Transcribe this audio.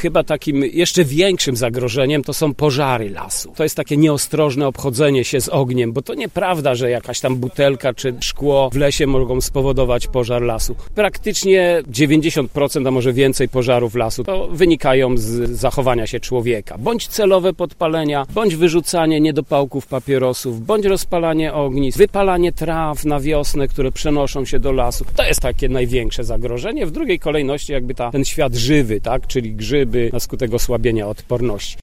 chyba takim jeszcze większym zagrożeniem to są pożary lasu. To jest takie nieostrożne obchodzenie się z ogniem, bo to nieprawda, że jakaś tam butelka czy szkło w lesie mogą spowodować pożar lasu. Praktycznie 90%, a może więcej pożarów lasu to wynikają z zachowania się człowieka. Bądź celowe podpalenia, bądź wyrzucanie niedopałków papierosów, bądź rozpalanie ognisk, wypalanie traw na wiosnę, które przenoszą się do lasu. To jest takie największe zagrożenie. W drugiej kolejności jakby ten świat żywy, tak, czyli grzyby na skutek osłabienia odporności.